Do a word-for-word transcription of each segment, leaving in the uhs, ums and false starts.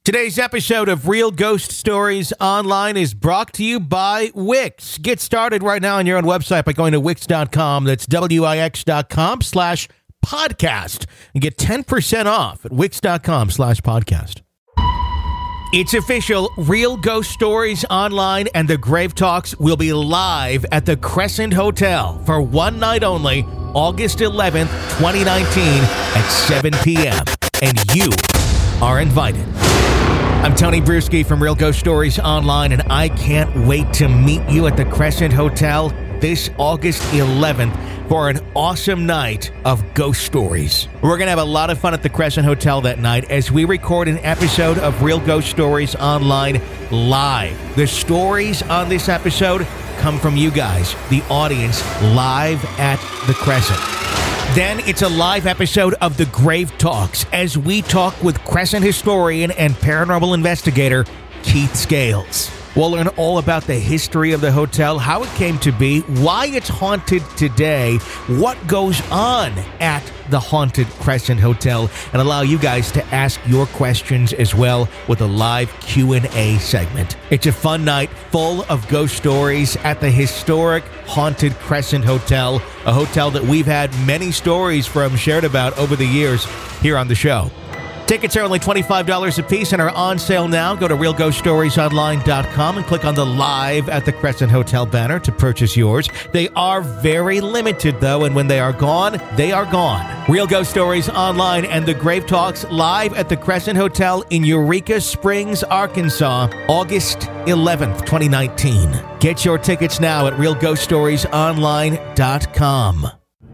Today's episode of Real Ghost Stories Online is brought to you by Wix. Get started right now on your own website by going to wix dot com. That's W-I-X dot com slash podcast. And get ten percent off at wix dot com slash podcast. It's official. Real Ghost Stories Online and the Grave Talks will be live at the Crescent Hotel for one night only, August eleventh, twenty nineteen at seven p.m. And you are invited. I'm Tony Bruschi from Real Ghost Stories Online, and I can't wait to meet you at the Crescent Hotel this August eleventh for an awesome night of ghost stories. We're going to have a lot of fun at the Crescent Hotel that night as we record an episode of Real Ghost Stories Online live. The stories on this episode come from you guys, the audience, live at the Crescent. Then it's a live episode of The Grave Talks as we talk with Crescent historian and paranormal investigator Keith Scales. We'll learn all about the history of the hotel, how it came to be, why it's haunted today, what goes on at the haunted Crescent Hotel, and allow you guys to ask your questions as well with a live Q and A segment. It's a fun night full of ghost stories at the historic haunted Crescent Hotel, a hotel that we've had many stories from shared about over the years here on the show. Tickets are only twenty-five dollars a piece and are on sale now. Go to real ghost stories online dot com and click on the Live at the Crescent Hotel banner to purchase yours. They are very limited, though, and when they are gone, they are gone. Real Ghost Stories Online and the Grave Talks live at the Crescent Hotel in Eureka Springs, Arkansas, August eleventh, twenty nineteen. Get your tickets now at real ghost stories online dot com.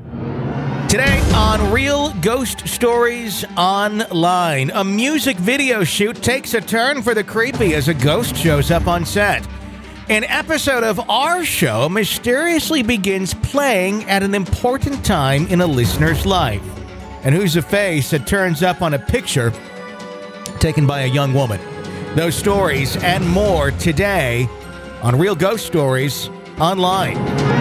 Today on Real Ghost Stories Online, a music video shoot takes a turn for the creepy as a ghost shows up on set. An episode of our show mysteriously begins playing at an important time in a listener's life. And who's a face that turns up on a picture taken by a young woman? Those stories and more today on Real Ghost Stories Online.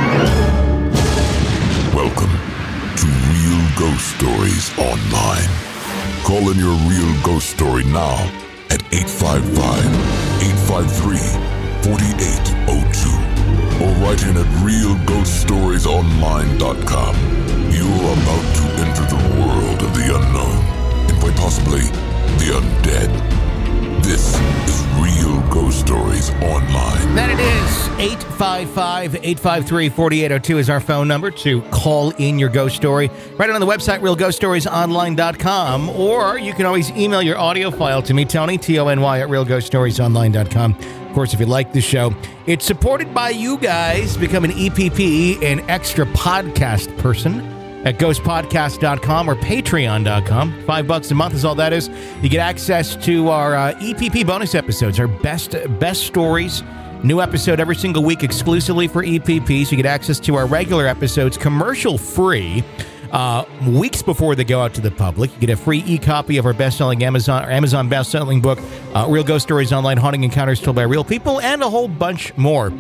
Welcome to Real Ghost Stories Online. Call in your real ghost story now at eight five five, eight five three, four eight zero two or write in at real ghost stories online dot com. You're about to enter the world of the unknown and quite possibly the undead. This is Real Ghost Stories Online. That it is. eight five five, eight five three, four eight zero two is our phone number to call in your ghost story. Write it on the website, real ghost stories online dot com, or you can always email your audio file to me, Tony, T O N Y, at real ghost stories online dot com. Of course, if you like the show, it's supported by you guys. Become an E P P, an extra podcast person, at ghost podcast dot com or patreon dot com. Five bucks a month is all that is. You get access to our uh, E P P bonus episodes, our best best stories. New episode every single week exclusively for E P Ps. You get access to our regular episodes commercial free uh, weeks before they go out to the public. You get a free e-copy of our best-selling Amazon or Amazon best-selling book, uh, Real Ghost Stories Online, Haunting Encounters Told by Real People, and a whole bunch more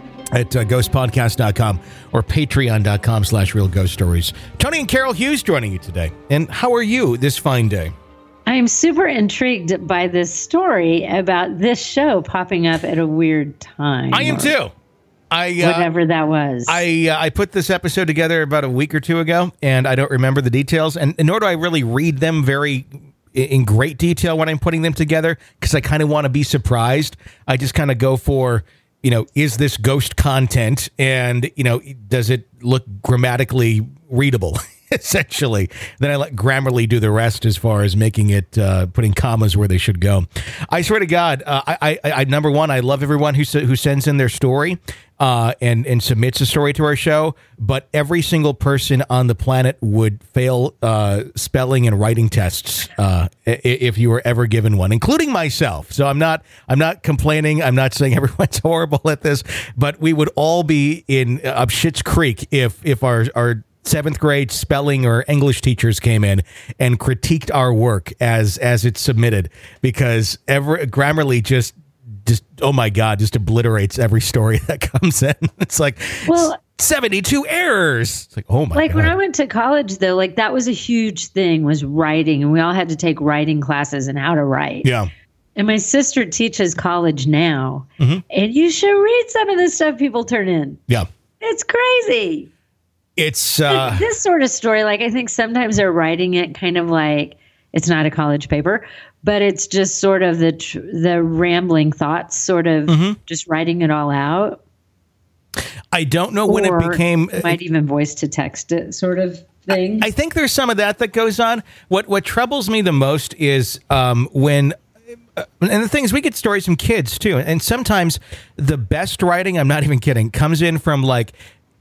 at uh, ghost podcast dot com or patreon dot com slash real ghost stories. Tony and Carol Hughes joining you today. And how are you this fine day? I'm super intrigued by this story about this show popping up at a weird time. I am too. I uh, whatever that was. I uh, I put this episode together about a week or two ago, and I don't remember the details, and, and nor do I really read them very in great detail when I'm putting them together, because I kind of want to be surprised. I just kind of go for, you know, is this ghost content, and, you know, does it look grammatically readable? Essentially. Then I let Grammarly do the rest as far as making it, uh, putting commas where they should go. I swear to God, uh, I, I, I, number one, I love everyone who who sends in their story uh, and, and submits a story to our show, but every single person on the planet would fail uh, spelling and writing tests uh, if you were ever given one, including myself. So I'm not, I'm not complaining. I'm not saying everyone's horrible at this, but we would all be in up Schitt's Creek if, if our, our, seventh grade spelling or English teachers came in and critiqued our work as as it's submitted, because every Grammarly just just oh my God, just obliterates every story that comes in. It's like, well, seventy-two errors. It's like, oh my like God. When I went to college, though, like that was a huge thing, was writing, and we all had to take writing classes and how to write. Yeah. And my sister teaches college now, mm-hmm. and you should read some of the stuff people turn in. Yeah. It's crazy. It's uh, this sort of story. Like, I think sometimes they're writing it kind of like it's not a college paper, but it's just sort of the tr- the rambling thoughts, sort of mm-hmm. just writing it all out. I don't know when or it became. It might even voice to text it sort of thing. I, I think there's some of that that goes on. What what troubles me the most is um, when. Uh, and the thing is, we get stories from kids too, and sometimes the best writing, I'm not even kidding, comes in from like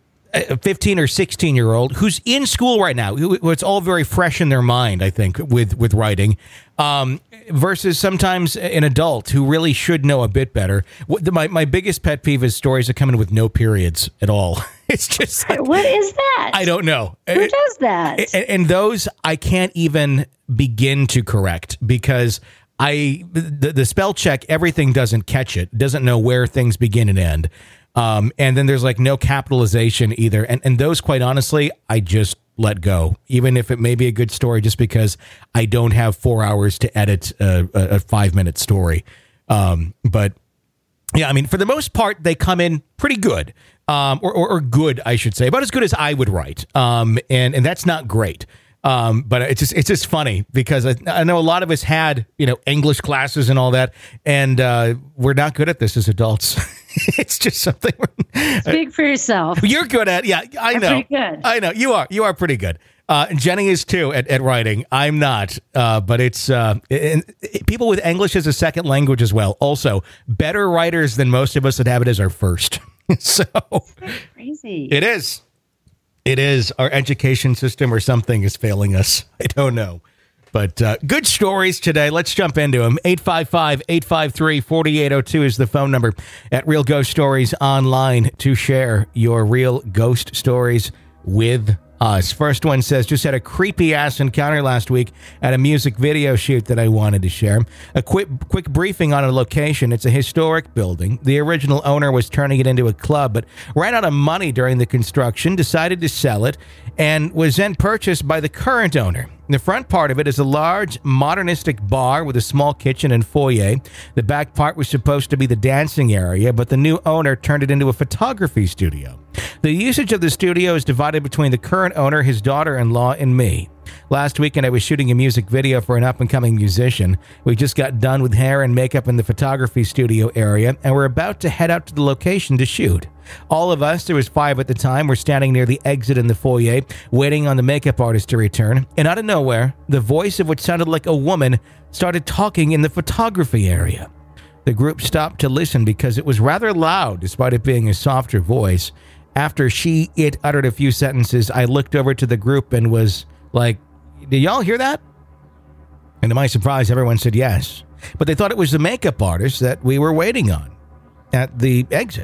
a fifteen or sixteen year old who's in school right now. Who, it's all very fresh in their mind, I think, with with writing, um, versus sometimes an adult who really should know a bit better. What, the, my my biggest pet peeve is stories that come in with no periods at all. It's just like, what is that? I don't know. Who does that? And, and those I can't even begin to correct because. I the, the spell check, everything doesn't catch it, doesn't know where things begin and end. Um, and then there's like no capitalization either. And and those, quite honestly, I just let go, even if it may be a good story, just because I don't have four hours to edit a, a, a five minute story. Um, but yeah, I mean, for the most part, they come in pretty good, um, or, or, or good, I should say, about as good as I would write. Um, and, and that's not great. Um, but it's just, it's just funny because I, I know a lot of us had, you know, English classes and all that, and uh, we're not good at this as adults. It's just something. Speak for yourself. You're good at, yeah, I I'm know. pretty good. I know you are. You are pretty good. Uh, and Jenny is too at, at writing. I'm not, uh, but it's uh, and people with English as a second language as well. Also, better writers than most of us that have it as our first. So That's crazy. It is. It is. Our education system or something is failing us. I don't know. But uh, good stories today. Let's jump into them. eight five five, eight five three, four eight zero two is the phone number at Real Ghost Stories Online to share your real ghost stories with us. First one says, just had a creepy ass encounter last week at a music video shoot that I wanted to share. A quick quick briefing on a location. It's a historic building. The original owner was turning it into a club, but ran out of money during the construction, decided to sell it, and was then purchased by the current owner. The front part of it is a large, modernistic bar with a small kitchen and foyer. The back part was supposed to be the dancing area, but the new owner turned it into a photography studio. The usage of the studio is divided between the current owner, his daughter-in-law, and me. Last weekend, I was shooting a music video for an up-and-coming musician. We just got done with hair and makeup in the photography studio area, and we're about to head out to the location to shoot. All of us, there was five at the time, were standing near the exit in the foyer, waiting on the makeup artist to return, and out of nowhere, the voice of what sounded like a woman started talking in the photography area. The group stopped to listen because it was rather loud, despite it being a softer voice. After she, it uttered a few sentences, I looked over to the group and was like, did y'all hear that? And to my surprise, everyone said yes. But they thought it was the makeup artist that we were waiting on at the exit.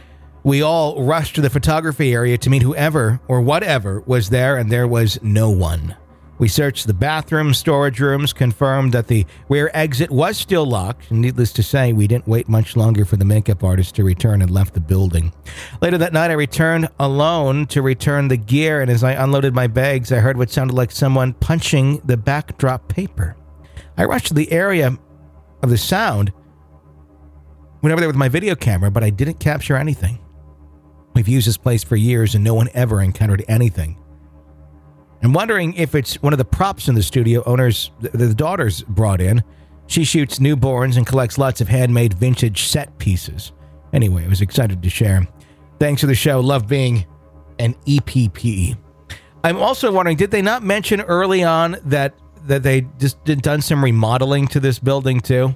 We all rushed to the photography area to meet whoever or whatever was there, and there was no one. We searched the bathroom, storage rooms, confirmed that the rear exit was still locked, and needless to say, we didn't wait much longer for the makeup artist to return and left the building. Later that night, I returned alone to return the gear, and as I unloaded my bags, I heard what sounded like someone punching the backdrop paper. I rushed to the area of the sound, went over there with my video camera, but I didn't capture anything. We've used this place for years, and no one ever encountered anything. I'm wondering if it's one of the props in the studio owners, the daughters brought in. She shoots newborns and collects lots of handmade vintage set pieces. Anyway, I was excited to share. Thanks for the show. Love being an E P P. I'm also wondering, did they not mention early on that that they just did done some remodeling to this building too?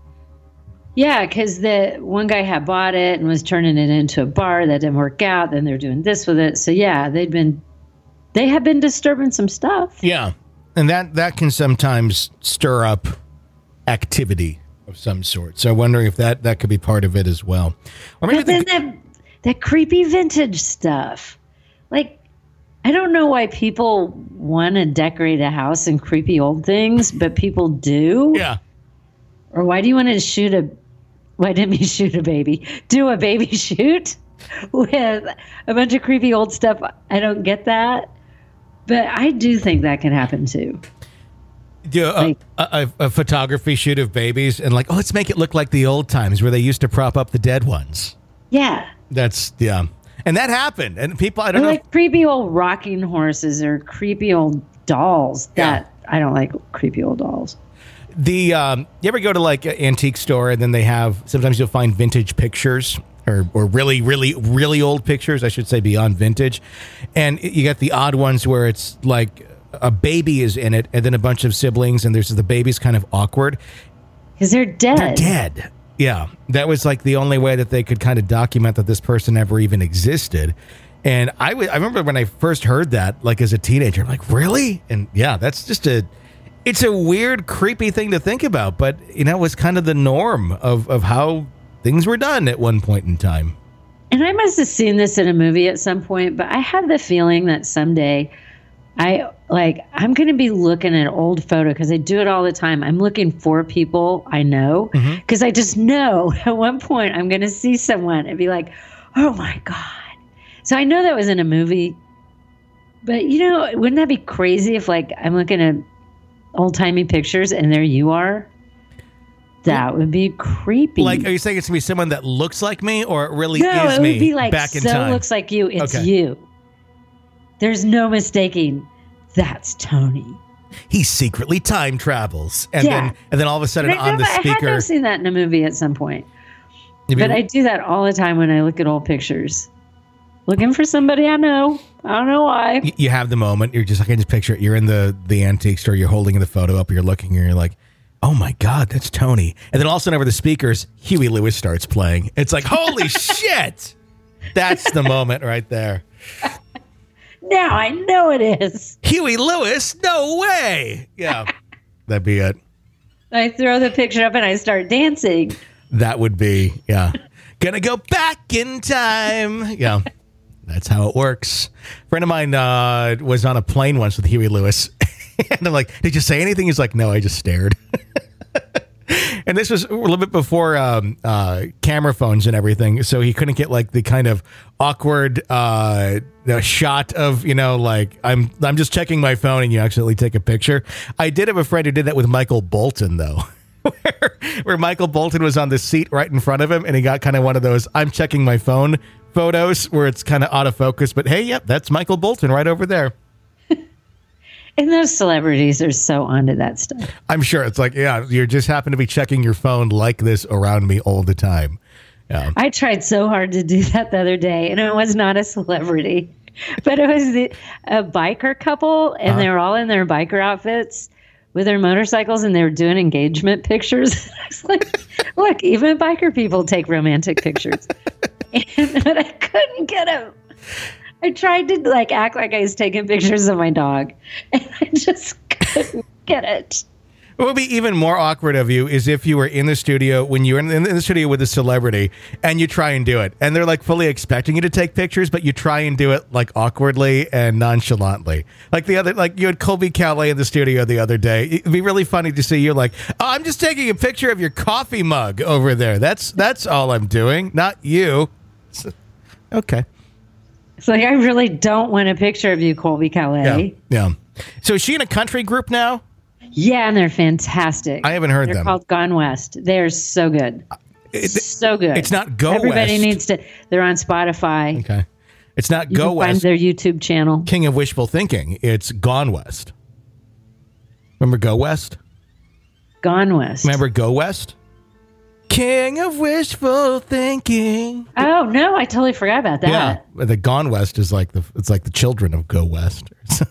Yeah, because the one guy had bought it and was turning it into a bar that didn't work out. Then they're doing this with it. So yeah, they'd been, they have been disturbing some stuff. Yeah, and that that can sometimes stir up activity of some sort. So I'm wondering if that that could be part of it as well. Or maybe but then the, that that creepy vintage stuff, like. I don't know why people want to decorate a house in creepy old things, but people do. Yeah. Or why do you want to shoot a, why didn't we shoot a baby? Do a baby shoot with a bunch of creepy old stuff. I don't get that. But I do think that can happen too. Do a, Like- a, a, a photography shoot of babies and like, oh, let's make it look like the old times where they used to prop up the dead ones. Yeah. That's, yeah. And that happened. And people, I don't They're know. like creepy old rocking horses or creepy old dolls. Yeah. That I don't like creepy old dolls. The um, you ever go to like an antique store and then they have, sometimes you'll find vintage pictures or, or really, really, really old pictures, I should say, beyond vintage. And you got the odd ones where it's like a baby is in it and then a bunch of siblings and there's the baby's kind of awkward. Because they're dead. They're dead. Yeah. That was like the only way that they could kind of document that this person ever even existed. And I, w- I remember when I first heard that, like as a teenager, I'm like, really? And yeah, that's just a, it's a weird, creepy thing to think about. But, you know, it was kind of the norm of, of how things were done at one point in time. And I must have seen this in a movie at some point, but I have the feeling that someday I like I'm going to be looking at old photo because I do it all the time. I'm looking for people I know because I just know at one point I'm going to see someone and be like, oh my God. So I know that was in a movie, but you know, wouldn't that be crazy if like I'm looking at old timey pictures and there you are? That would be creepy. Like, are you saying it's going to be someone that looks like me or it really no, is it me would be like back in so time? looks like you. It's Okay. you. There's no mistaking. That's Tony. He secretly time travels. And Yeah. then and then all of a sudden And I on know, the I had to speaker. have seen that in a movie at some point. You'd be- But I do that all the time when I look at old pictures. Looking for somebody I know. I don't know why. y- you have the moment. You're just, I can just picture it. You're in the, the antique store. You're holding the photo up. You're looking and you're like, oh my God, that's Tony. And then all of a sudden over the speakers, Huey Lewis starts playing. It's like, holy shit. That's the moment right there. Now I know it is. Huey Lewis? No way. Yeah. That'd be it. I throw the picture up and I start dancing. That would be, yeah. Gonna go back in time. Yeah. That's how it works. A friend of mine uh, was on a plane once with Huey Lewis. And I'm like, did you say anything? He's like, no, I just stared. And this was a little bit before um, uh, camera phones and everything. So he couldn't get like the kind of awkward uh, the shot of, you know, like I'm I'm just checking my phone and you accidentally take a picture. I did have a friend who did that with Michael Bolton, though. Where, where Michael Bolton was on the seat right in front of him and he got kind of one of those I'm checking my phone photos where it's kind of out of focus. But hey, yep, that's Michael Bolton right over there. And those celebrities are so onto that stuff. I'm sure it's like, yeah, you just happen to be checking your phone like this around me all the time. Yeah. I tried so hard to do that the other day, and it was not a celebrity, but it was the, a biker couple, and Uh-huh. they were all in their biker outfits with their motorcycles, and they were doing engagement pictures. I was like, look, even biker people take romantic pictures. and, but I couldn't get them. I tried to like act like I was taking pictures of my dog, and I just couldn't get it. What would be even more awkward of you is if you were in the studio when you were in, in the studio with a celebrity and you try and do it and they're like fully expecting you to take pictures, but you try and do it like awkwardly and nonchalantly. Like the other, like you had Colby Calais in the studio the other day. It'd be really funny to see you like, oh, I'm just taking a picture of your coffee mug over there. That's, that's all I'm doing. Not you. So, okay. It's like, I really don't want a picture of you, Colby Yeah. Calais. Yeah. So is she in a country group now? Yeah, and they're fantastic. I haven't heard they're them. called Gone West. They're so good. It- so good. it's not Go Everybody West. needs to. They're on Spotify. Okay. It's not You Go can find West. their YouTube channel. King of Wishful Thinking. It's Gone West. Remember Go West? Gone West. Remember Go West? King of Wishful Thinking. Oh no, I totally forgot about that. Yeah, the Gone West is like the it's like the children of Go West.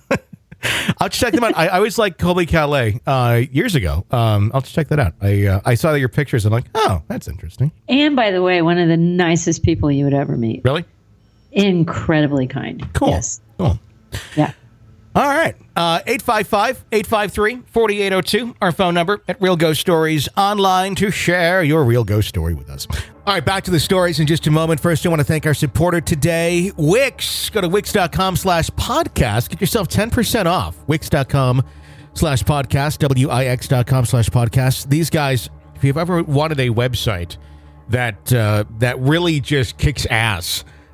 I'll check them out. I, I always liked Colby Calais uh, years ago. Um, I'll check that out. I uh, I saw your pictures. And I'm like, oh, that's interesting. And by the way, one of the nicest people you would ever meet. Really? Incredibly kind. Cool. Yes. Cool. Yeah. All right. Uh, eight five five, eight five three, four eight zero two, our phone number at Real Ghost Stories online to share your real ghost story with us. All right, back to the stories in just a moment. First, I want to thank our supporter today, Wix. Go to wix.com slash podcast. Get yourself ten percent off. Wix.com slash podcast, W-I-X.com slash podcast. These guys, if you've ever wanted a website that uh, that really just kicks ass,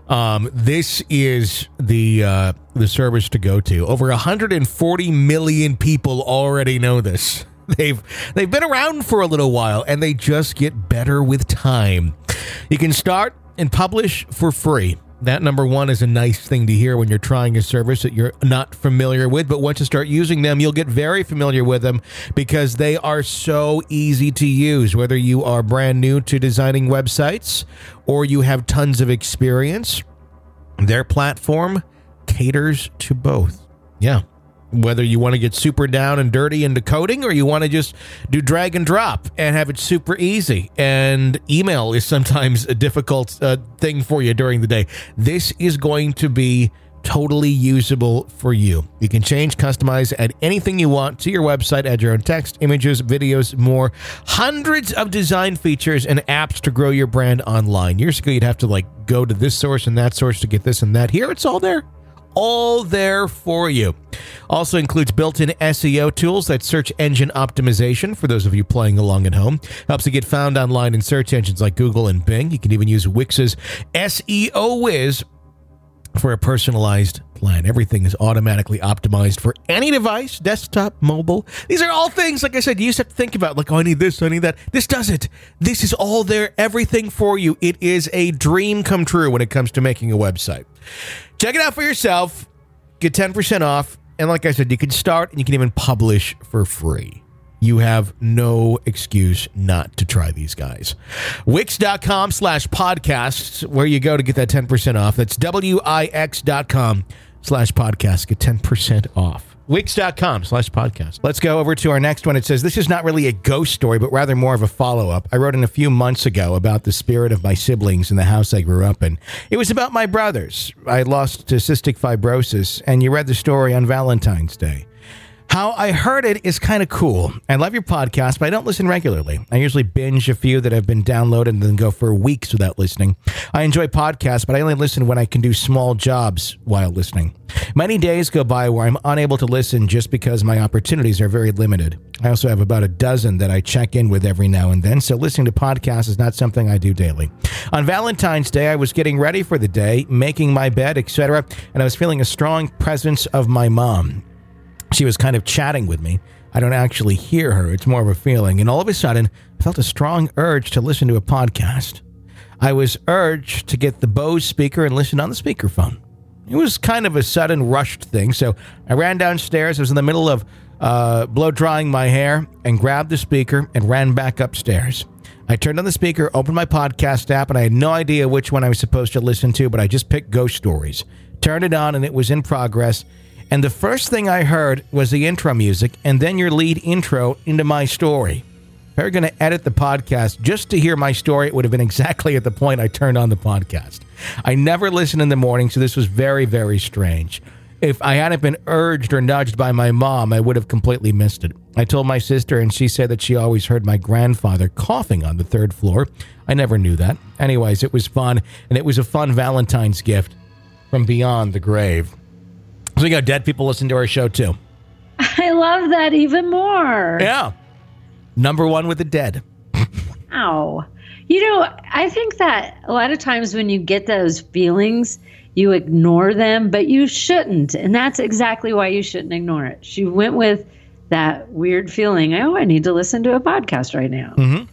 Um, this is the uh, the service to go to. Over one hundred forty million people already know this. They've they've been around for a little while, and they just get better with time. You can start and publish for free. That, number one, is a nice thing to hear when you're trying a service that you're not familiar with. But once you start using them, you'll get very familiar with them because they are so easy to use. Whether you are brand new to designing websites or you have tons of experience, their platform caters to both. Yeah. Whether you want to get super down and dirty into coding or you want to just do drag and drop and have it super easy. And email is sometimes a difficult uh, thing for you during the day. This is going to be totally usable for you. You can change, customize, add anything you want to your website, add your own text, images, videos, more. Hundreds of design features and apps to grow your brand online. Years ago, you'd have to like go to this source and that source to get this and that. Here, it's all there. All there for you. Also includes built-in S E O tools, that's search engine optimization for those of you playing along at home. Helps you get found online in search engines like Google and Bing. You can even use Wix's S E O Whiz for a personalized plan. Everything is automatically optimized for any device, desktop, mobile. These are all things, like I said, you used to have to think about, like, oh, I need this, I need that. This does it. This is all there, everything for you. It is a dream come true when it comes to making a website. Check it out for yourself. Get ten percent off. And like I said, you can start and you can even publish for free. You have no excuse not to try these guys. Wix.com slash podcasts, where you go to get that ten percent off. That's W-I-X.com slash podcast. Get ten percent off. Wix.com slash podcast. Let's go over to our next one. It says, this is not really a ghost story, but rather more of a follow-up. I wrote in a few months ago about the spirit of my siblings in the house I grew up in. It was about my brothers. I lost to cystic fibrosis, and you read the story on Valentine's Day. How I heard it is kind of cool. I love your podcast, but I don't listen regularly. I usually binge a few that have been downloaded and then go for weeks without listening. I enjoy podcasts, but I only listen when I can do small jobs while listening. Many days go by where I'm unable to listen just because my opportunities are very limited. I also have about a dozen that I check in with every now and then, so listening to podcasts is not something I do daily. On Valentine's Day, I was getting ready for the day, making my bed, et cetera, and I was feeling a strong presence of my mom. She was kind of chatting with me. I don't actually hear her. It's more of a feeling. And all of a sudden, I felt a strong urge to listen to a podcast. I was urged to get the Bose speaker and listen on the speakerphone. It was kind of a sudden rushed thing. So I ran downstairs. I was in the middle of uh, blow drying my hair and grabbed the speaker and ran back upstairs. I turned on the speaker, opened my podcast app, and I had no idea which one I was supposed to listen to, but I just picked Ghost Stories. Turned it on, and it was in progress. And the first thing I heard was the intro music and then your lead intro into my story. If I were going to edit the podcast just to hear my story, it would have been exactly at the point I turned on the podcast. I never listen in the morning, so this was very, very strange. If I hadn't been urged or nudged by my mom, I would have completely missed it. I told my sister, and she said that she always heard my grandfather coughing on the third floor. I never knew that. Anyways, it was fun, and it was a fun Valentine's gift from beyond the grave. So we got dead people listen to our show, too. I love that even more. Yeah. Number one with the dead. Wow. You know, I think that a lot of times when you get those feelings, you ignore them, but you shouldn't. And that's exactly why you shouldn't ignore it. She went with that weird feeling, oh, I need to listen to a podcast right now. Mm-hmm.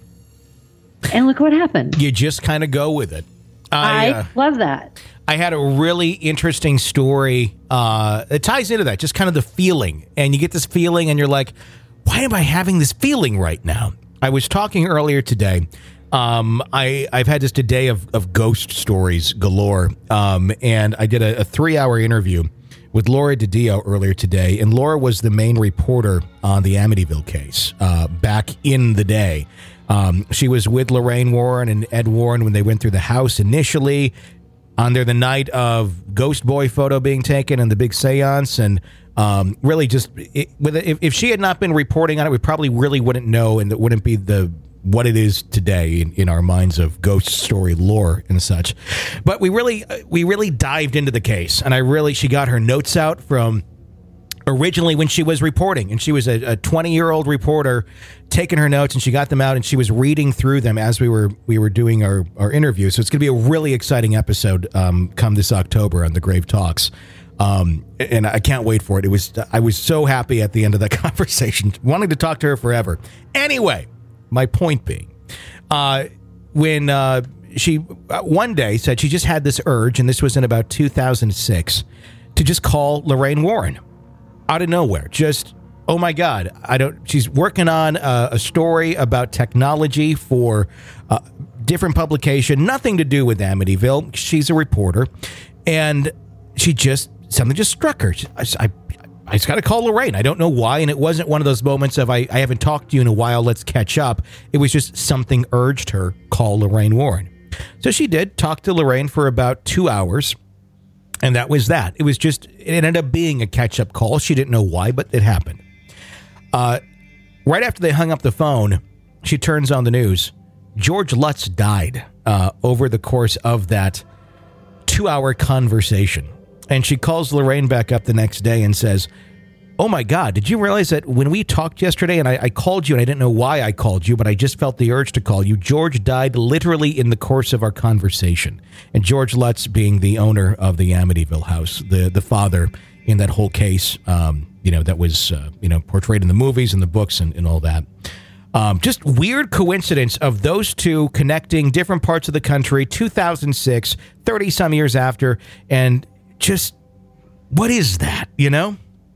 And look what happened. You just kind of go with it. I, I uh, love that. I had a really interesting story. Uh, it ties into that, just kind of the feeling. And you get this feeling and you're like, why am I having this feeling right now? I was talking earlier today. Um, I, I've had just a day of, of ghost stories galore. Um, and I did a, a three-hour interview with Laura DiDio earlier today. And Laura was the main reporter on the Amityville case uh, back in the day. Um, she was with Lorraine Warren and Ed Warren when they went through the house initially. On there the night of Ghost Boy photo being taken and the big seance, and um, really just it, with it, if, if she had not been reporting on it, we probably really wouldn't know, and it wouldn't be the what it is today in, in our minds of ghost story lore and such. But we really we really dived into the case, and I really she got her notes out from originally when she was reporting, and she was a twenty-year-old reporter taking her notes, and she got them out, and she was reading through them as we were we were doing our, our interview. So it's going to be a really exciting episode um, come this October on the Grave Talks. Um, and I can't wait for it. It was I was so happy at the end of that conversation, wanting to talk to her forever. Anyway, my point being, uh, when uh, she uh, one day said she just had this urge, and this was in about two thousand six, to just call Lorraine Warren out of nowhere. Just, oh my God, I don't. She's working on a, a story about technology for a different publication, nothing to do with Amityville. She's a reporter, and she just something just struck her. She, I, I, I just got to call Lorraine. I don't know why, and it wasn't one of those moments of I, I haven't talked to you in a while. Let's catch up. It was just something urged her, call Lorraine Warren. So she did talk to Lorraine for about two hours. And that was that. It was just, it ended up being a catch-up call. She didn't know why, but it happened. Uh, right after they hung up the phone, she turns on the news. George Lutz died uh, over the course of that two-hour conversation. And she calls Lorraine back up the next day and says, oh my God, did you realize that when we talked yesterday, and I, I called you, and I didn't know why I called you, but I just felt the urge to call you, George died literally in the course of our conversation. And George Lutz being the owner of the Amityville house, the, the father in that whole case, um, you know, that was, uh, you know, portrayed in the movies and the books and, and all that. Um, just weird coincidence of those two connecting different parts of the country, two thousand six, thirty some years after. And just, what is that, you know?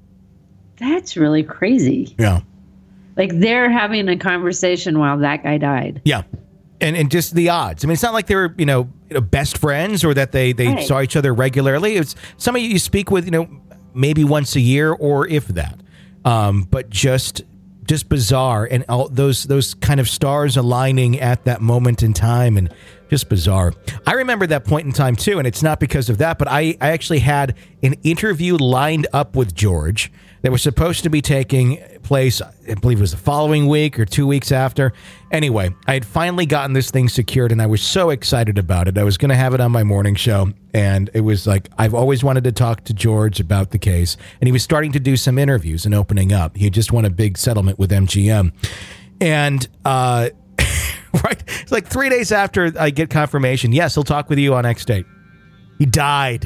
That's really crazy. Yeah. Like they're having a conversation while that guy died. Yeah. And and just the odds. I mean, it's not like they were, you know, best friends or that they, they right. saw each other regularly. It's somebody you speak with, you know, maybe once a year or if that. Um, but just just bizarre. And all those those kind of stars aligning at that moment in time, and just bizarre. I remember that point in time too, and it's not because of that, but I, I actually had an interview lined up with George that was supposed to be taking place, I believe it was the following week or two weeks after. Anyway, I had finally gotten this thing secured, and I was so excited about it. I was going to have it on my morning show, and it was like, I've always wanted to talk to George about the case, and he was starting to do some interviews and opening up. He had just won a big settlement with M G M. And, uh, right, it's like three days after I get confirmation, yes, he'll talk with you on X date. He died.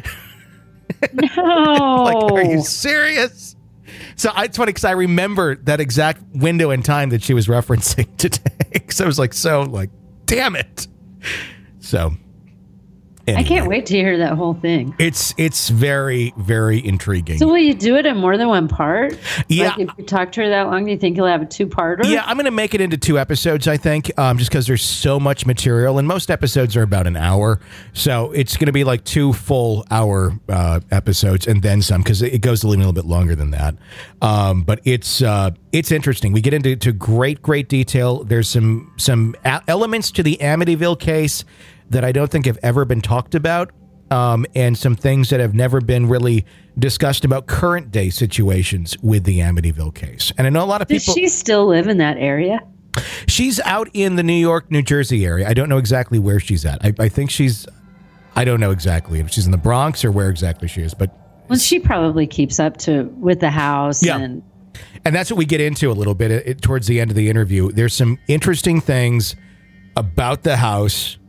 No. Like, are you serious? So I, it's funny because I remember that exact window in time that she was referencing today. Because I was like, so like, damn it. So anyway. I can't wait to hear that whole thing. It's it's very, very intriguing. So will you do it in more than one part? Yeah. Like if you talk to her that long, do you think you'll have a two-parter? Yeah, I'm going to make it into two episodes, I think, um, just because there's so much material. And most episodes are about an hour. So it's going to be like two full hour uh, episodes and then some, because it goes a little bit longer than that. Um, but it's uh, it's interesting. We get into to great, great detail. There's some, some a- elements to the Amityville case that I don't think have ever been talked about, um, and some things that have never been really discussed about current day situations with the Amityville case. And I know a lot of Does people... she still live in that area? She's out in the New York, New Jersey area. I don't know exactly where she's at. I, I think she's... I don't know exactly if she's in the Bronx or where exactly she is, but... Well, she probably keeps up to with the house. Yeah. And And that's what we get into a little bit it, it, towards the end of the interview. There's some interesting things about the house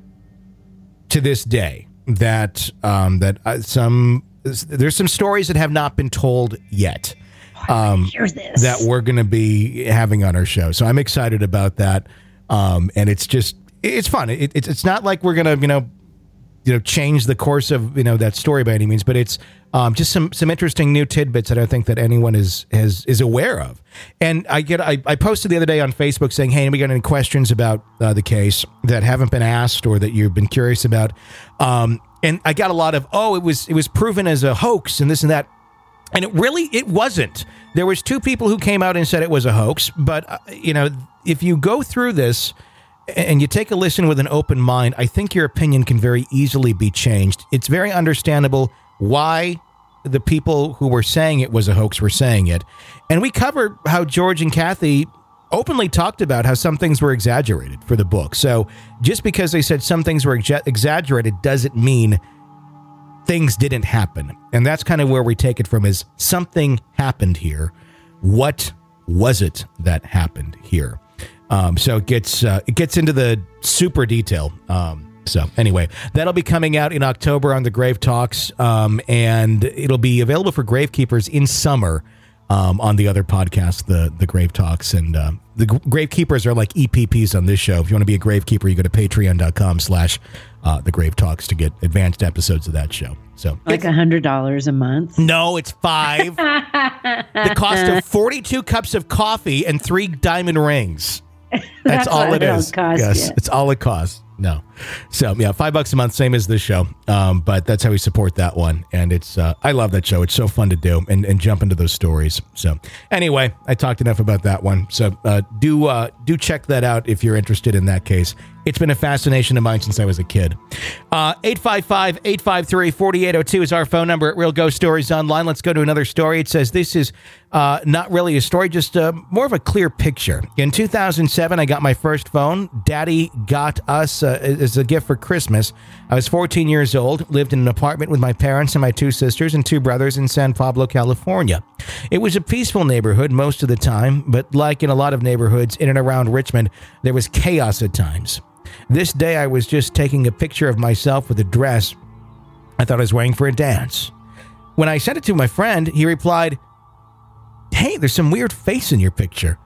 to this day that um, that uh, some there's some stories that have not been told yet um, hear this. that we're going to be having on our show. So I'm excited about that, um, and it's just it's fun. It, it's it's not like we're gonna you know you know change the course of you know that story by any means, but it's um, just some some interesting new tidbits that I think that anyone is has is aware of. And I get I, I posted the other day on Facebook saying, hey, anybody got any questions about uh, the case that haven't been asked or that you've been curious about? Um, and I got a lot of, oh, it was it was proven as a hoax and this and that. And it really, it wasn't. There was two people who came out and said it was a hoax. But, uh, you know, if you go through this and you take a listen with an open mind, I think your opinion can very easily be changed. It's very understandable why the people who were saying it was a hoax were saying it. And we cover how George and Kathy openly talked about how some things were exaggerated for the book. So just because they said some things were exa- exaggerated doesn't mean things didn't happen. And that's kind of where we take it from, is something happened here. What was it that happened here? Um, so it gets uh, it gets into the super detail. Um, so anyway, that'll be coming out in October on the Grave Talks, um, and it'll be available for Gravekeepers in summer um, on the other podcast, the the Grave Talks. And uh, the Gravekeepers are like E P Ps on this show. If you want to be a Gravekeeper, you go to patreon.com slash the Grave Talks to get advanced episodes of that show. So like a hundred dollars a month. No, it's five. The cost of forty-two cups of coffee and three diamond rings. That's, That's all it is. Yes, you. It's all it costs. No. So, yeah, five bucks a month, same as this show. Um, but that's how we support that one. And it's, uh, I love that show. It's so fun to do and, and jump into those stories. So, anyway, I talked enough about that one. So, uh, do, uh, do check that out if you're interested in that case. It's been a fascination of mine since I was a kid. Uh, eight five five, eight five three, four eight zero two is our phone number at Real Ghost Stories Online. Let's go to another story. It says this is uh, not really a story, just uh, more of a clear picture. In two thousand seven, I got my first phone. Daddy got us uh, as a gift for Christmas. I was fourteen years old, lived in an apartment with my parents and my two sisters and two brothers in San Pablo, California. It was a peaceful neighborhood most of the time, but like in a lot of neighborhoods in and around Richmond, there was chaos at times. This day, I was just taking a picture of myself with a dress I thought I was wearing for a dance. When I sent it to my friend, he replied, "Hey, there's some weird face in your picture."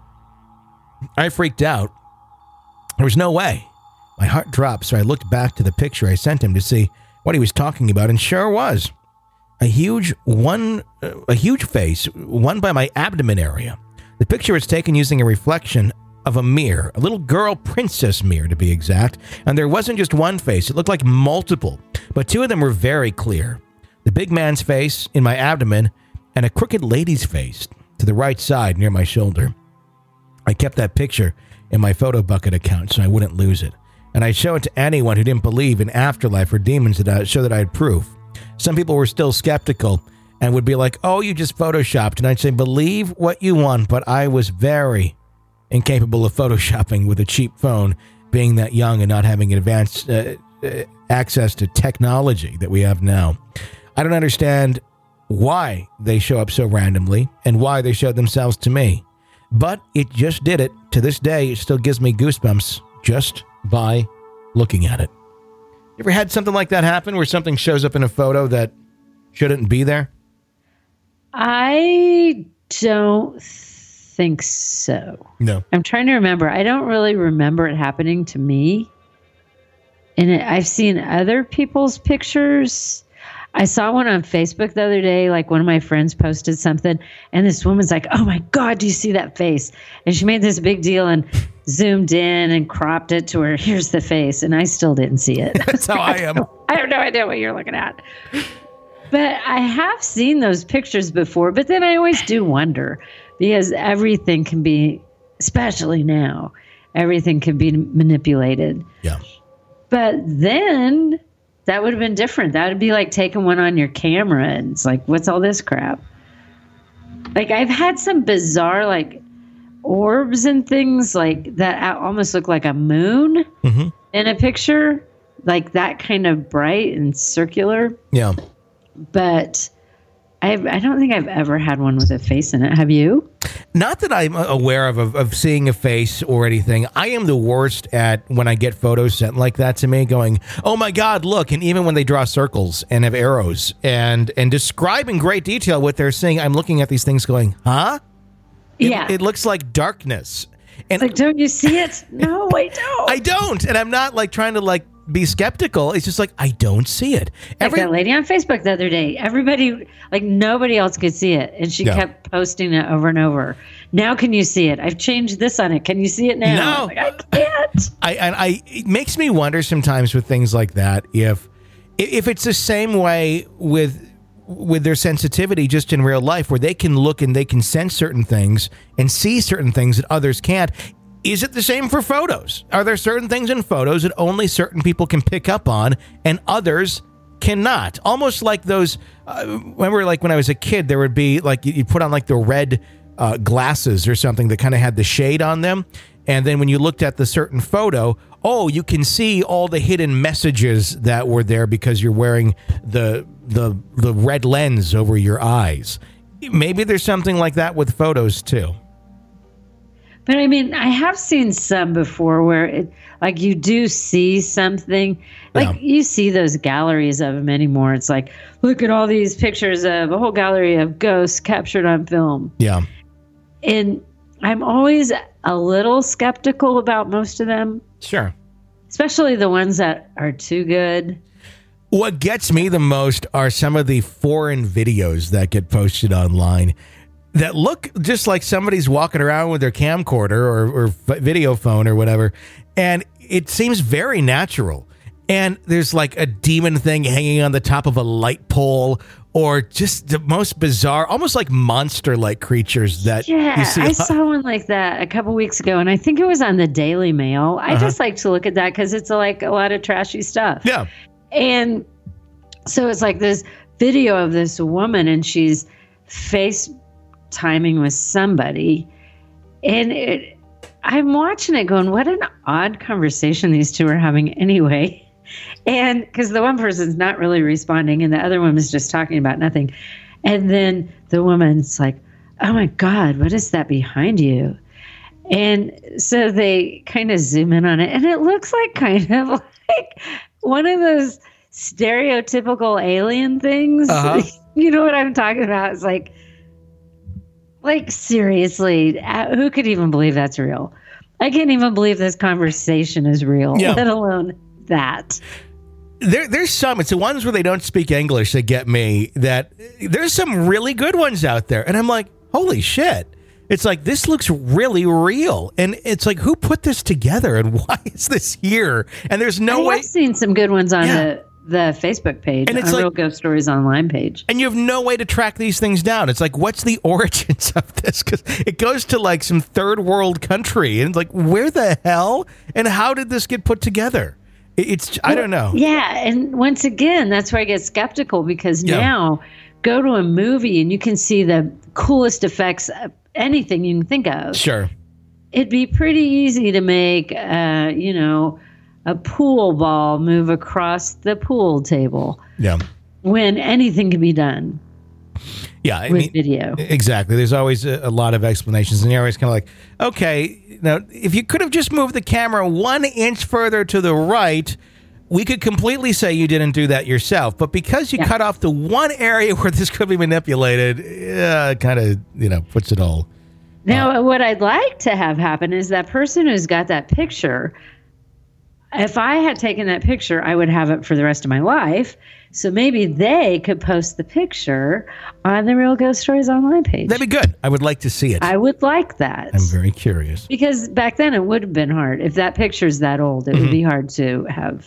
I freaked out. There was no way. My heart dropped, so I looked back to the picture I sent him to see what he was talking about, and sure was. A huge one, uh, a huge face, one by my abdomen area. The picture was taken using a reflection of a mirror, a little girl princess mirror to be exact, and there wasn't just one face, it looked like multiple, but two of them were very clear. The big man's face in my abdomen and a crooked lady's face to the right side near my shoulder. I kept that picture in my photo bucket account so I wouldn't lose it, and I'd show it to anyone who didn't believe in afterlife or demons to show that I had proof. Some people were still skeptical and would be like, "Oh, you just photoshopped," and I'd say, "Believe what you want," but I was very incapable of photoshopping with a cheap phone, being that young and not having advanced uh, uh, access to technology that we have now. I don't understand why they show up so randomly and why they showed themselves to me, but it just did it. To this day, it still gives me goosebumps just by looking at it. You ever had something like that happen where something shows up in a photo that shouldn't be there? I don't think so. No. I'm trying to remember. I don't really remember it happening to me. And it, I've seen other people's pictures. I saw one on Facebook the other day, like one of my friends posted something, and this woman's like, "Oh my God, do you see that face?" And she made this big deal and zoomed in and cropped it to where here's the face, and I still didn't see it. That's how I am. I have no idea what you're looking at. But I have seen those pictures before, but then I always do wonder, because everything can be, especially now, everything can be manipulated. Yeah. But then that would have been different. That would be like taking one on your camera, and it's like, what's all this crap? Like, I've had some bizarre, like, orbs and things like that almost look like a moon mm-hmm. in a picture, like that kind of bright and circular. Yeah. But I've, I don't think I've ever had one with a face in it. Have you? Not that I'm aware of, of, of seeing a face or anything. I am the worst at when I get photos sent like that to me going, "Oh my God, look." And even when they draw circles and have arrows and, and describe in great detail what they're seeing, I'm looking at these things going, huh? It, yeah. It looks like darkness. And like, don't you see it? No, I don't. I don't. And I'm not like trying to like be skeptical. It's just like, I don't see it. Every like that lady on Facebook the other day, everybody, like nobody else could see it. And she yeah. kept posting it over and over. "Now can you see it? I've changed this on it. Can you see it now?" No. Like, I can't. I, and I, it makes me wonder sometimes with things like that, if, if it's the same way with, with their sensitivity just in real life, where they can look and they can sense certain things and see certain things that others can't. Is it the same for photos? Are there certain things in photos that only certain people can pick up on and others cannot? Almost like those, uh, remember like when I was a kid, there would be like, you put on like the red uh, glasses or something that kind of had the shade on them. And then when you looked at the certain photo, oh, you can see all the hidden messages that were there because you're wearing the the the red lens over your eyes. Maybe there's something like that with photos too. But I mean, I have seen some before where it, like you do see something, like yeah. you see those galleries of them anymore. It's like, look at all these pictures of a whole gallery of ghosts captured on film. Yeah. And I'm always a little skeptical about most of them. Sure. Especially the ones that are too good. What gets me the most are some of the foreign videos that get posted online that look just like somebody's walking around with their camcorder or, or video phone or whatever, and it seems very natural. And there's like a demon thing hanging on the top of a light pole, or just the most bizarre, almost like monster-like creatures that yeah, you see. I saw one like that a couple weeks ago, and I think it was on the Daily Mail. I uh-huh. just like to look at that because it's like a lot of trashy stuff. Yeah. And so it's like this video of this woman, and she's face timing with somebody, and it, I'm watching it going, what an odd conversation these two are having anyway. And because the one person's not really responding and the other woman's just talking about nothing. And then the woman's like, oh my God, what is that behind you? And so they kind of zoom in on it, and it looks like kind of like one of those stereotypical alien things. Uh-huh. You know what I'm talking about? It's like, Like, seriously, who could even believe that's real? I can't even believe this conversation is real, yeah. let alone that. There, there's some, it's the ones where they don't speak English that get me, that there's some really good ones out there. And I'm like, holy shit. It's like, this looks really real. And it's like, who put this together and why is this here? And there's no I way. I've seen some good ones on yeah. the the Facebook page, and it's on like, Real Ghost Stories Online page. And you have no way to track these things down. It's like, what's the origins of this? Because it goes to like some third world country. And it's like, where the hell? And how did this get put together? It's, I don't know. Yeah. And once again, that's where I get skeptical, because yeah. now go to a movie and you can see the coolest effects of anything you can think of. Sure. It'd be pretty easy to make, uh, you know, a pool ball move across the pool table. Yeah. When anything can be done. Yeah. I with mean, video. Exactly. There's always a, a lot of explanations, and you're always kind of like, okay, now if you could have just moved the camera one inch further to the right, we could completely say you didn't do that yourself. But because you yeah. cut off the one area where this could be manipulated, yeah, it kind of, you know, puts it all. Now, uh, what I'd like to have happen is that person who's got that picture, if I had taken that picture, I would have it for the rest of my life. So maybe they could post the picture on the Real Ghost Stories Online page. That'd be good. I would like to see it. I would like that. I'm very curious. Because back then it would have been hard. If that picture's that old, it mm-hmm. would be hard to have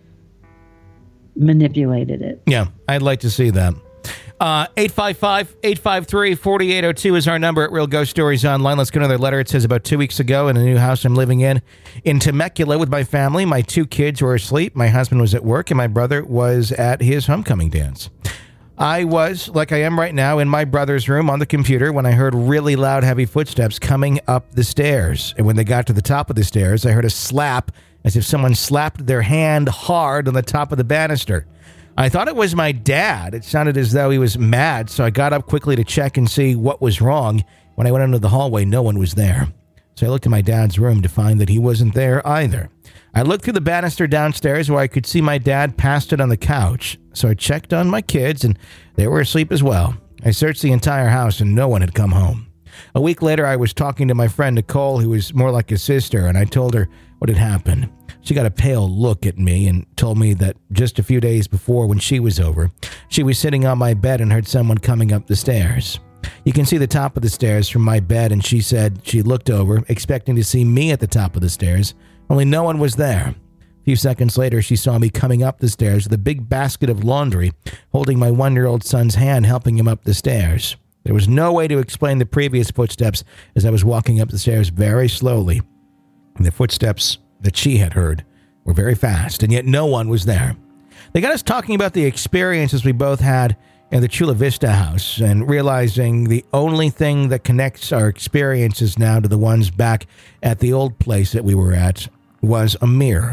manipulated it. Yeah, I'd like to see that. Uh, eight five five, eight five three, four eight zero two is our number at Real Ghost Stories Online. Let's get another letter. It says, about two weeks ago in a new house I'm living in, in Temecula with my family, my two kids were asleep, my husband was at work, and my brother was at his homecoming dance. I was, like I am right now, in my brother's room on the computer when I heard really loud, heavy footsteps coming up the stairs. And when they got to the top of the stairs, I heard a slap as if someone slapped their hand hard on the top of the banister. I thought it was my dad. It sounded as though he was mad, so I got up quickly to check and see what was wrong. When I went into the hallway, no one was there. So I looked in my dad's room to find that he wasn't there either. I looked through the banister downstairs where I could see my dad passed it on the couch. So I checked on my kids, and they were asleep as well. I searched the entire house, and no one had come home. A week later, I was talking to my friend Nicole, who was more like a sister, and I told her what had happened. She got a pale look at me and told me that just a few days before, when she was over, she was sitting on my bed and heard someone coming up the stairs. You can see the top of the stairs from my bed, and she said she looked over, expecting to see me at the top of the stairs, only no one was there. A few seconds later, she saw me coming up the stairs with a big basket of laundry, holding my one-year-old son's hand, helping him up the stairs. There was no way to explain the previous footsteps as I was walking up the stairs very slowly. And the footsteps that she had heard were very fast, and yet no one was there. They got us talking about the experiences we both had in the Chula Vista house, and realizing the only thing that connects our experiences now to the ones back at the old place that we were at was a mirror.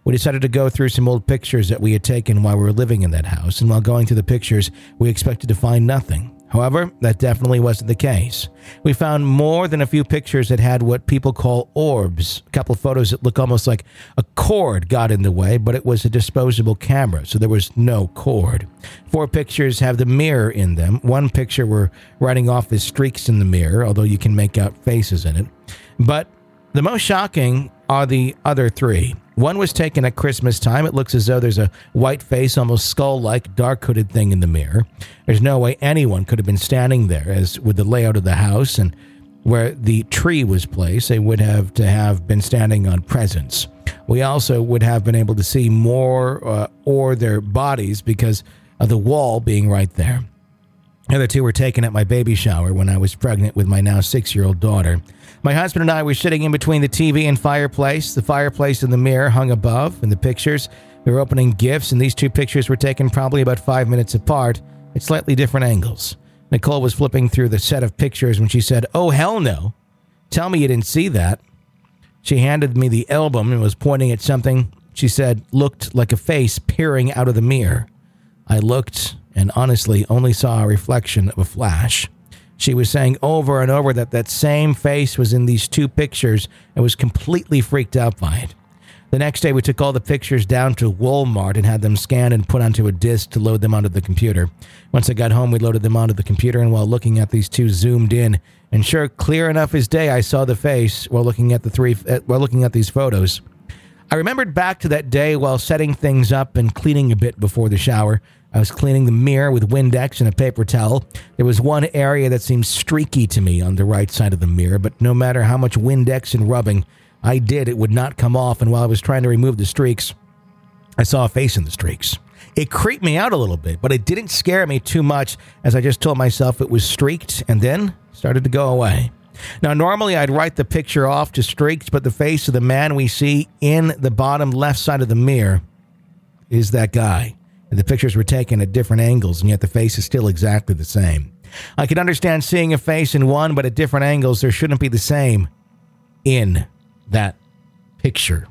We decided to go through some old pictures that we had taken while we were living in that house, and while going through the pictures, we expected to find nothing. However, that definitely wasn't the case. We found more than a few pictures that had what people call orbs, a couple of photos that look almost like a cord got in the way, but it was a disposable camera, so there was no cord. Four pictures have the mirror in them. One picture we're writing off as streaks in the mirror, although you can make out faces in it. But the most shocking are the other three. One was taken at Christmas time. It looks as though there's a white face, almost skull-like, dark-hooded thing in the mirror. There's no way anyone could have been standing there, as with the layout of the house and where the tree was placed, they would have to have been standing on presents. We also would have been able to see more uh, or their bodies because of the wall being right there. The other two were taken at my baby shower when I was pregnant with my now six-year-old daughter. My husband and I were sitting in between the T V and fireplace. The fireplace and the mirror hung above. In the pictures, we were opening gifts, and these two pictures were taken probably about five minutes apart at slightly different angles. Nicole was flipping through the set of pictures when she said, "Oh, hell no. Tell me you didn't see that." She handed me the album and was pointing at something she said looked like a face peering out of the mirror. I looked and honestly only saw a reflection of a flash. She was saying over and over that that same face was in these two pictures and was completely freaked out by it. The next day, we took all the pictures down to Walmart and had them scanned and put onto a disc to load them onto the computer. Once I got home, we loaded them onto the computer, and while looking at these two, zoomed in. And sure, clear enough as day, I saw the face while looking at the three uh, while looking at these photos. I remembered back to that day while setting things up and cleaning a bit before the shower. I was cleaning the mirror with Windex and a paper towel. There was one area that seemed streaky to me on the right side of the mirror, but no matter how much Windex and rubbing I did, it would not come off, and while I was trying to remove the streaks, I saw a face in the streaks. It creeped me out a little bit, but it didn't scare me too much, as I just told myself it was streaked and then started to go away. Now, normally I'd write the picture off to streaks, but the face of the man we see in the bottom left side of the mirror is that guy. And the pictures were taken at different angles, and yet the face is still exactly the same. I could understand seeing a face in one, but at different angles, there shouldn't be the same in that picture.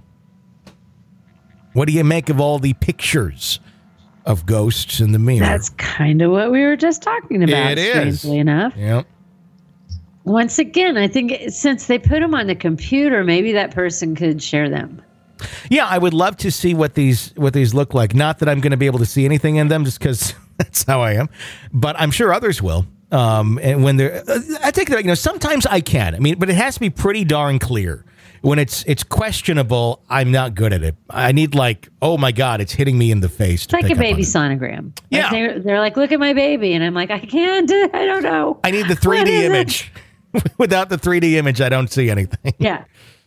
What do you make of all the pictures of ghosts in the mirror? That's kind of what we were just talking about, it is. strangely enough. Yep. Once again, I think since they put them on the computer, maybe that person could share them. Yeah, I would love to see what these what these look like. Not that I'm going to be able to see anything in them, just because that's how I am. But I'm sure others will. Um, and when they're, I think that you know sometimes I can. I mean, but it has to be pretty darn clear. When it's it's questionable, I'm not good at it. I need like, oh my God, it's hitting me in the face. It's like a baby sonogram. Yeah, like they're, they're like, look at my baby, and I'm like, I can't. I don't know. I need the three D image. Without the three D image, I don't see anything. Yeah.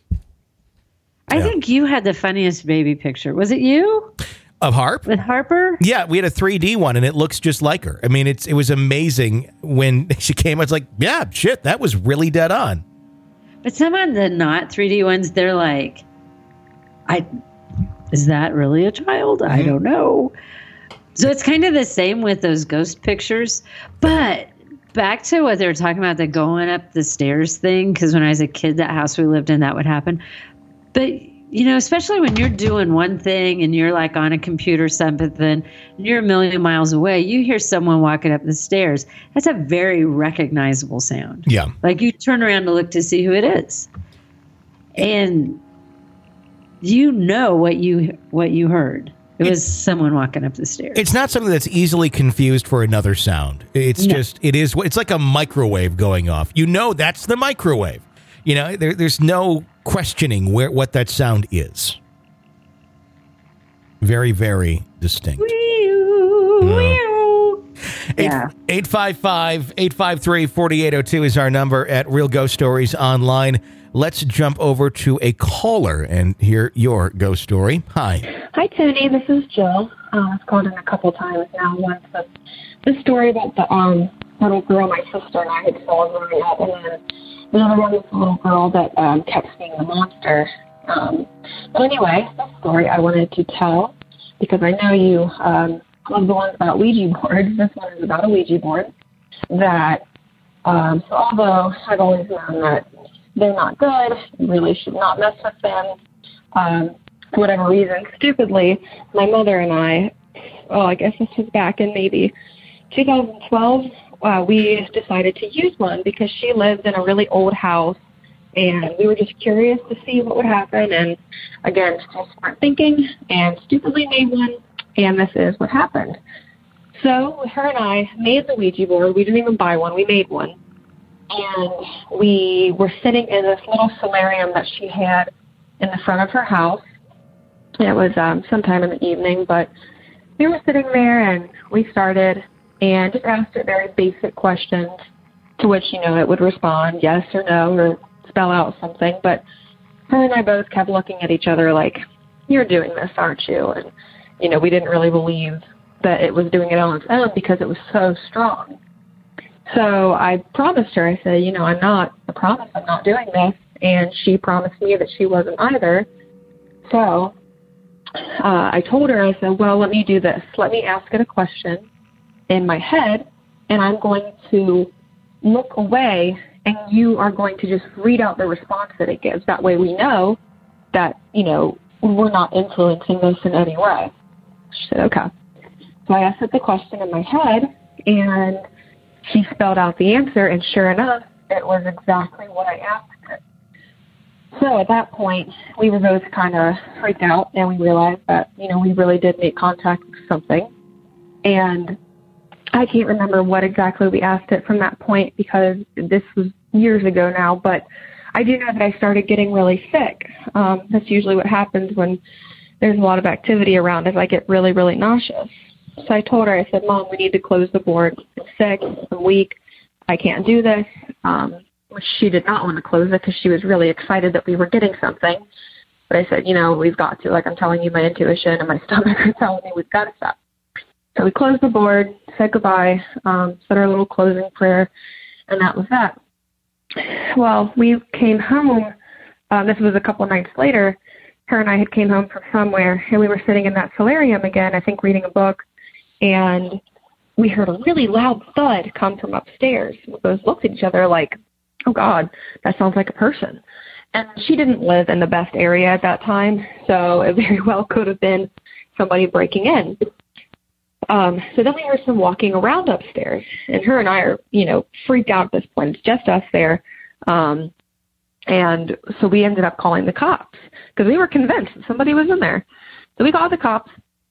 I Yeah. think you had the funniest baby picture. Was it you? Of Harp? With Harper? Yeah, we had a three D one, and it looks just like her. I mean, it's it was amazing when she came. I was like, yeah, shit, that was really dead on. But some of the not three D ones, they're like, I is that really a child? Mm-hmm. I don't know. So it's kind of the same with those ghost pictures. But back to what they were talking about, the going up the stairs thing, because when I was a kid, that house we lived in, that would happen. But, you know, especially when you're doing one thing and you're like on a computer something, and you're a million miles away, you hear someone walking up the stairs. That's a very recognizable sound. Yeah. Like you turn around to look to see who it is. And you know what you what you heard. It was someone walking up the stairs. It's not something that's easily confused for another sound. It's No. just, it is, it's like a microwave going off. You know that's the microwave. You know, there, there's no questioning where what that sound is. Very, very distinct. Yeah. eight five five, eight five three, four eight zero two is our number at Real Ghost Stories Online. Let's jump over to a caller and hear your ghost story. Hi. Hi, Tony. This is Jill. Uh, I've called in a couple times now. Once the, the story about the um, little girl my sister and I had saw growing up, and then the other one was the little girl that um, kept seeing the monster. Um, but anyway, this story I wanted to tell because I know you um, love the ones about Ouija boards. This one is about a Ouija board. That um, so although I've always known that they're not good, you really should not mess with them. Um, for whatever reason, stupidly, my mother and I, oh, I guess this was back in maybe two thousand twelve, uh, we decided to use one because she lived in a really old house, and we were just curious to see what would happen, and again, still smart thinking, and stupidly made one, and this is what happened. So her and I made the Ouija board. We didn't even buy one. We made one. And we were sitting in this little solarium that she had in the front of her house. It was um, sometime in the evening, but we were sitting there, and we started and just asked it very basic questions to which, you know, it would respond yes or no or spell out something. But her and I both kept looking at each other like, you're doing this, aren't you? And, you know, we didn't really believe that it was doing it on its own because it was so strong. So I promised her, I said, you know, I'm not, I promise I'm not doing this. And she promised me that she wasn't either. So uh, I told her, I said, well, let me do this. Let me ask it a question in my head, and I'm going to look away, and you are going to just read out the response that it gives. That way we know that, you know, we're not influencing this in any way. She said, okay. So I asked it the question in my head, and she spelled out the answer, and sure enough, it was exactly what I asked it. So at that point, we were both kind of freaked out, and we realized that, you know, we really did make contact with something. And I can't remember what exactly we asked it from that point because this was years ago now, but I do know that I started getting really sick. Um, that's usually what happens when there's a lot of activity around is I get really, really nauseous. So I told her, I said, Mom, we need to close the board. I'm sick. I'm weak. I can't do this. Um, she did not want to close it because she was really excited that we were getting something. But I said, you know, we've got to. Like I'm telling you, my intuition and my stomach are telling me we've got to stop. So we closed the board, said goodbye, um, said our little closing prayer, and that was that. Well, we came home. Um, this was a couple nights later. Her and I had came home from somewhere, and we were sitting in that solarium again, I think reading a book, and we heard a really loud thud come from upstairs. We both looked at each other like, oh, God, that sounds like a person. And she didn't live in the best area at that time, so it very well could have been somebody breaking in. Um, so then we heard some walking around upstairs, and her and I are, you know, freaked out at this point. It's just us there. Um, and so we ended up calling the cops because we were convinced that somebody was in there. So we called the cops,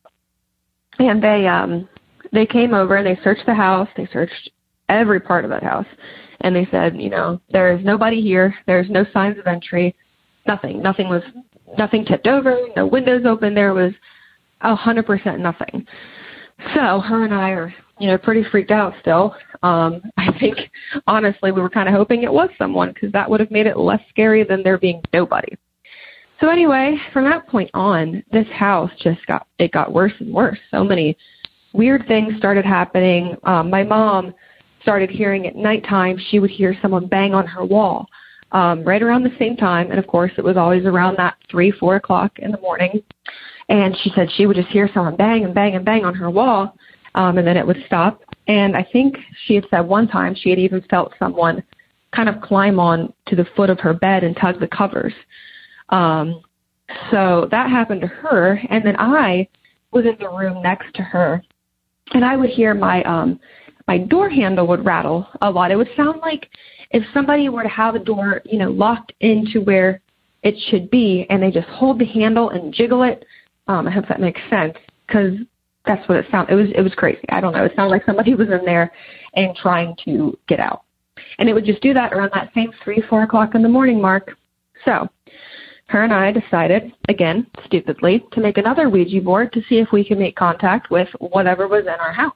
and they um, they came over and they searched the house. They searched every part of that house, and they said, you know, there is nobody here. There's no signs of entry. Nothing. Nothing was, nothing tipped over. No windows open. There was a hundred percent nothing. So her and I are, you know, pretty freaked out still. Um, I think, honestly, we were kind of hoping it was someone because that would have made it less scary than there being nobody. So anyway, from that point on, this house just got, it got worse and worse. So many weird things started happening. Um, my mom started hearing at nighttime, she would hear someone bang on her wall um, right around the same time. And, of course, it was always around that three, four o'clock in the morning. And she said she would just hear someone bang and bang and bang on her wall, um, and then it would stop. And I think she had said one time she had even felt someone kind of climb on to the foot of her bed and tug the covers. Um, so that happened to her. And then I was in the room next to her, and I would hear my um, my door handle would rattle a lot. It would sound like if somebody were to have a door, you know, locked into where it should be, and they just hold the handle and jiggle it. Um, I hope that makes sense because that's what it sounded. It was it was crazy. I don't know. It sounded like somebody was in there and trying to get out. And it would just do that around that same three, four o'clock in the morning mark. So her and I decided, again, stupidly, to make another Ouija board to see if we could make contact with whatever was in our house.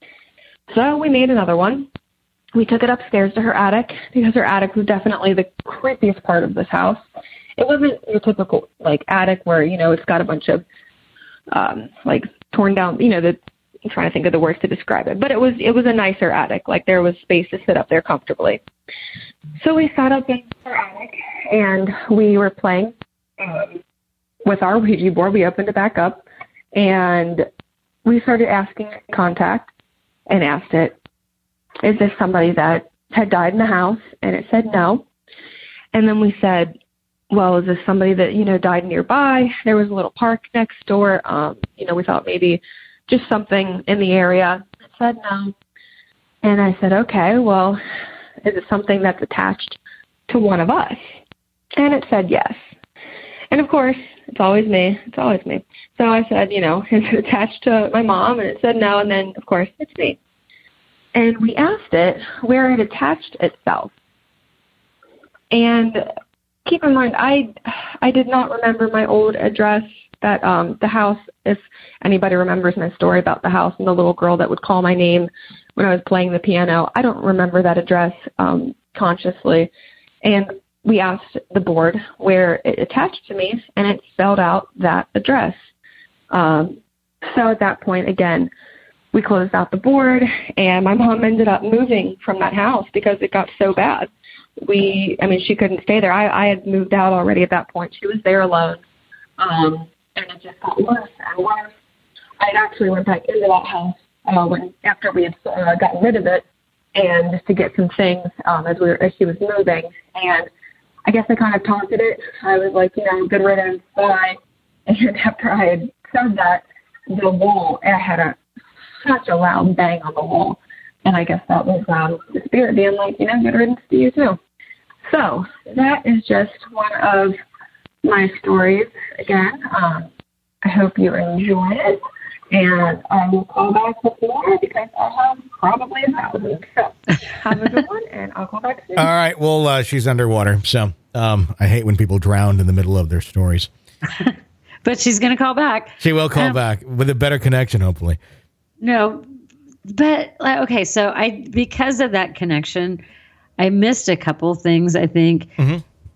So we made another one. We took it upstairs to her attic because her attic was definitely the creepiest part of this house. It wasn't your typical, like, attic where, you know, it's got a bunch of, um, like, torn down, you know, the, I'm trying to think of the words to describe it. But it was it was a nicer attic. Like, there was space to sit up there comfortably. So we sat up in her attic, and we were playing um, with our Ouija board. We opened it back up, and we started asking contact and asked it, is this somebody that had died in the house? And it said no. And then we said, well, is this somebody that, you know, died nearby? There was a little park next door. Um, you know, we thought maybe just something in the area. I said no. And I said, okay, well, is it something that's attached to one of us? And it said yes. And of course, it's always me. It's always me. So I said, you know, is it attached to my mom? And it said no. And then, of course, it's me. And we asked it where it attached itself. And keep in mind, I I did not remember my old address, that um, the house, if anybody remembers my story about the house and the little girl that would call my name when I was playing the piano. I don't remember that address um, consciously. And we asked the board where it attached to me, and it spelled out that address. Um, so at that point, again, we closed out the board, and my mom ended up moving from that house because it got so bad. We, I mean, she couldn't stay there. I, I had moved out already at that point. She was there alone. Um, and it just got worse and worse. I actually went back into that house uh, when after we had uh, gotten rid of it, and just to get some things um, as we were, as she was moving. And I guess I kind of taunted it. I was like, you know, good riddance, bye. And after I had said that, the wall, it had a such a loud bang on the wall. And I guess that was um, the spirit being like, you know, good riddance to you too. So that is just one of my stories. Again, um, I hope you enjoy it. And I will call back with more because I have probably a thousand. So have a good one, and I'll call back soon. All right. Well, uh, she's underwater. So um, I hate when people drown in the middle of their stories. But she's going to call back. She will call um, back with a better connection, hopefully. No, but okay. So I, because of that connection, I missed a couple things, I think. Mm-hmm.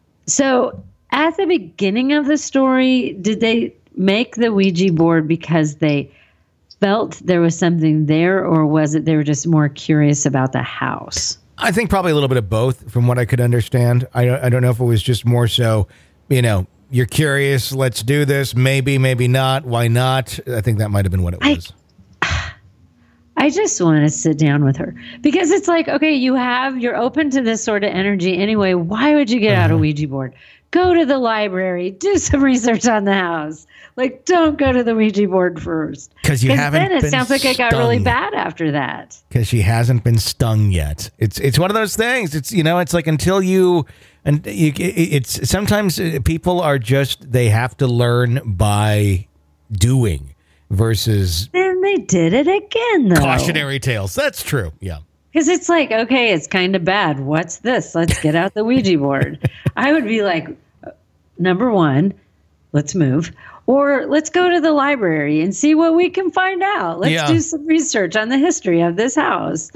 So at the beginning of the story, did they make the Ouija board because they felt there was something there, or was it they were just more curious about the house? I think probably a little bit of both, from what I could understand. I, I don't know if it was just more so, you know, you're curious, let's do this, maybe, maybe not, why not? I think that might have been what it was. I, I just want to sit down with her, because it's like, okay, you have, you're open to this sort of energy anyway. Why would you get uh-huh. out a Ouija board? Go to the library, do some research on the house. Like, don't go to the Ouija board first. Because you haven't then it been sounds like it got stung. really bad after that. Because she hasn't been stung yet. It's it's one of those things. It's, you know, it's like until you, and you, it's sometimes people are just, they have to learn by doing versus. Then they did it again, though. Cautionary tales. That's true. Yeah. Because it's like, okay, it's kind of bad. What's this? Let's get out the Ouija board. I would be like, number one, let's move. Or let's go to the library and see what we can find out. Let's yeah. do some research on the history of this house.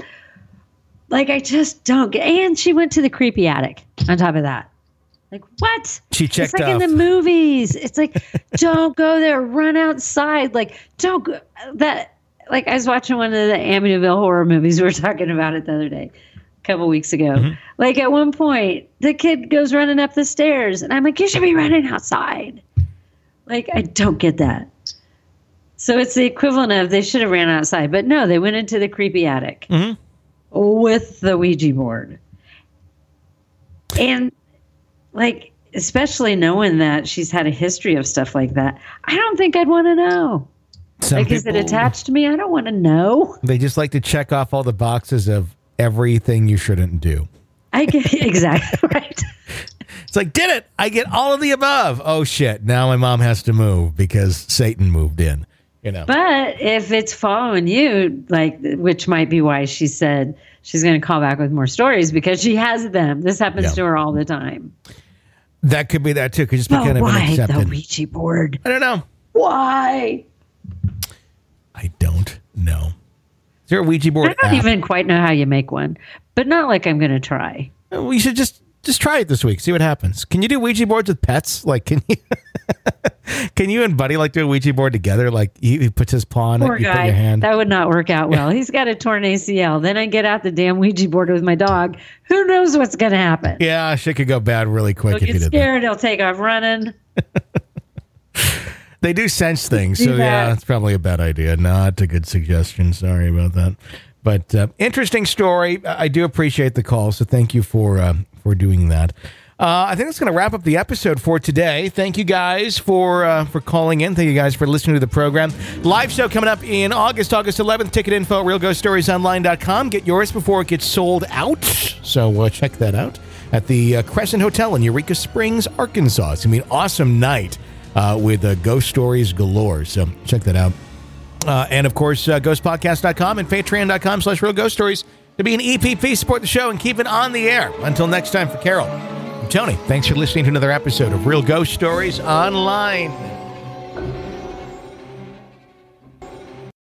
Like, I just don't get. And she went to the creepy attic on top of that. Like, what? She checked It's like off. in the movies. It's like, don't go there. Run outside. Like, don't go. That, like, I was watching one of the Amityville horror movies. We were talking about it the other day, a couple weeks ago. Mm-hmm. Like, at one point, the kid goes running up the stairs. And I'm like, you should be running outside. Like, I don't get that. So it's the equivalent of they should have ran outside. But no, they went into the creepy attic mm-hmm. with the Ouija board. And, like, especially knowing that she's had a history of stuff like that, I don't think I'd want to know. Some like, people, is it attached to me? I don't want to know. They just like to check off all the boxes of everything you shouldn't do. I get exactly right. It's like, did it? I get all of the above. Oh, shit. Now my mom has to move because Satan moved in. You know. But if it's following you, like, which might be why she said she's going to call back with more stories, because she has them. This happens yeah. to her all the time. That could be that, too. Could just be but kind of why unaccepted. the Ouija board? I don't know. Why? I don't know. Is there a Ouija board I don't app? even quite know how you make one, but not like I'm going to try. We should just just try it this week. See what happens. Can you do Ouija boards with pets? Like, can you can you and Buddy like do a Ouija board together? Like, he, he puts his paw on Poor it, you guy. put your hand. That would not work out well. He's got a torn A C L. Then I get out the damn Ouija board with my dog. Who knows what's going to happen? Yeah, shit could go bad really quick. He'll if get you did scared. that. He'll take off running. They do sense things, so yeah, it's probably a bad idea. Not a good suggestion. Sorry about that. But uh, interesting story. I do appreciate the call, so thank you for uh, for doing that. Uh, I think that's going to wrap up the episode for today. Thank you guys for uh, for calling in. Thank you guys for listening to the program. Live show coming up in August, August eleventh. Ticket info at real ghost stories online dot com. Get yours before it gets sold out. So uh, check that out at the uh, Crescent Hotel in Eureka Springs, Arkansas. It's going to be an awesome night uh, with uh, ghost stories galore. So check that out. Uh, and, of course, uh, ghost podcast dot com and patreon dot com slash real ghost stories to be an E P P, support the show, and keep it on the air. Until next time, for Carol, I'm Tony. Thanks for listening to another episode of Real Ghost Stories Online.